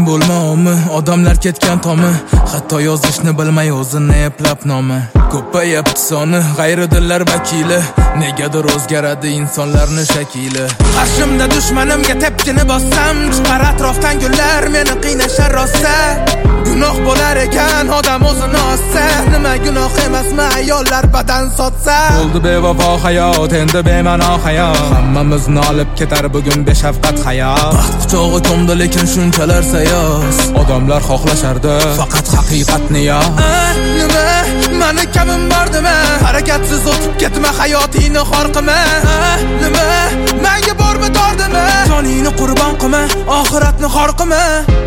Sen bo'lma odamlar ketgan tomi, hatto yozishni bilmay o'zini eplab nomi. Ko'payapti soni g'ayridillar vakili, negadir o'zgaradi insonlarning shakli. Qarshimda dushmanimga tepkini bossam, chiqar atrofdan gullar meni qiynashar rosa. Gunoh bo'lar ekan odam o'zini ossa, nima gunoh emasmi ayollar badan sotsa. Bo'ldi bevafo hayot, endi bema'no hayot, hammamizni olib ketar bugun beshafqat hayot. Baxt quchog'i ko'mdi lekin shunchalar sayoz, odamlar xohlashardi faqat haqiqatni yo. Nima mani kamim bordimi, harakatsiz o'tib ketma hayotingni xor qilma. Nima menga bormi dordimi, joningni qurbon qilma, oxiratni xor qilma.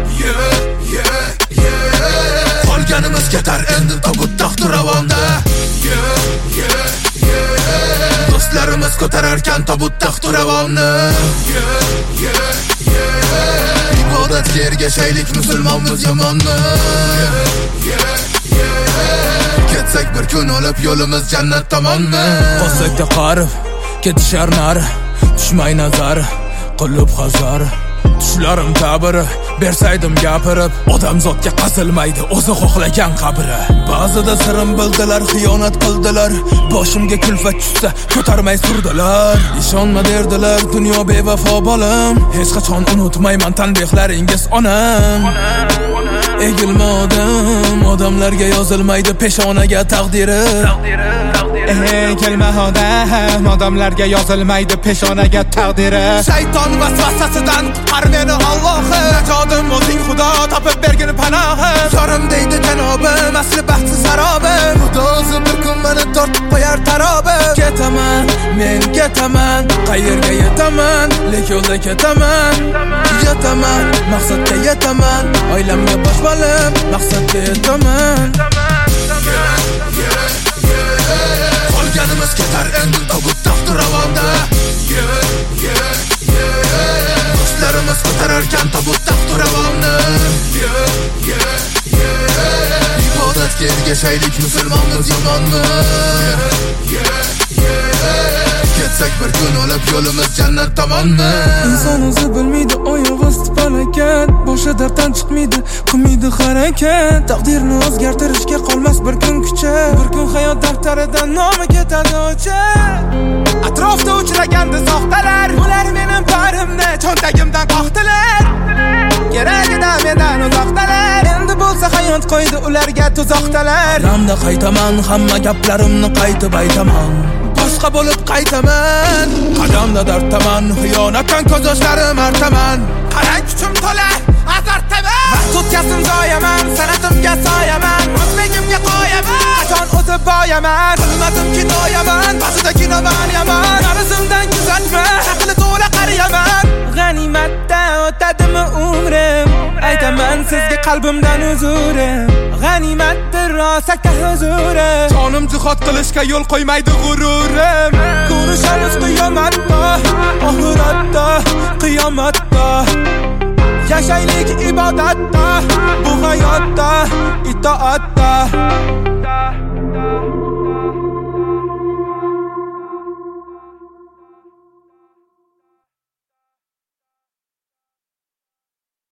Qolganimiz ketar endi tobut taxti ravonda. Do'stlarimiz ko'tararkan tobut taxti ravonni. Ibodatga ergashaylik musulmonmiz yomonmi? Ketsak bir kun o'lib yo'limiz jannat tomonmi? Qolsakda qarib ketishar nari, tushmay nazar qilib hazar. Tushlarim ta'biri bersaydim gapirib, odamzodga qasilmaydi o'zi xohlagan qabri. Ba'zida sirim bildilar, xiyonat qildilar, boshimga kulfat tushsa ko'tarmay surdilar. Ishonma derdilar dunyo bevafo bolam, hech qachon unutmayman tanbehlaringiz onam. Egilma odamlarga yozilmaydi peshonaga taqdiri. Kelma odamlarga yozilmaydi peshonaga taqdiri. Shayton vasvasasidan qutqar meni Allohim, najotim o'zing Xudo topib bergin panohim. Yorim deydi janobim, asli baxtsiz harobim, Xudo o'zi bir kun meni tortib qo'yar tarobim. Ketaman, men ketaman, qayerga yetaman, lek yo'lda ketaman. Yetaman, maqsadga yetaman, oilamga boshbalim, maqsadga yetaman. Qolganimiz ketar endi tobut taxti ravonda. Do'stlarimiz ko'tararkan tobut taxti ravonni. Ibodatga ergashaylik musulmonmiz yomonmi? Ketsak bir kun o'lib yo'limiz jannat tomonmi? Inson o'zi bilmaydi oyog'i stipalagan, boshi darddan chiqmaydi, qilmaydi harakat. Taqdirni o'zgartirishga qolmas bir kun kucha, bir kun hayot daftaridan nomi ketadi o'chib. Atrofda uchragandi soxtalar, ular mening parimni cho'ntagimdan qoqdilar. Keragida mendan uzoqdalar, endi bo'lsa hayot qo'ydi ularga tuzoqdalar. Ramda qaytaman, hamma gaplarimni qaytib aytaman, boshqa bo'lib qaytaman. Qadamda dardtaman, xiyonatdan ko'z yoshlarim artaman. Qarang kuchim to'la, azartaman. Vaqt o'tkazim zoyaman, sanatimga soyaman, o'zligimga qo'yaman. Qachon o'zib boyaman, bilmadimki doyaman, ba'zida kinoman yaman. Qarzimdan kuzatma, aqli to'la qariyaman. G'animatda o'tadimi umrim, aytaman sizga qalbimdan huzurim. G'animatdir rosakda huzurim, jonim jihod qilishga yo'l qo'ymaydi g'ururim. Ko'rishamiz qiyomatda, oxiratda, qiyomatda. Yashaylik ibodatda, bu hayotda, itoatda.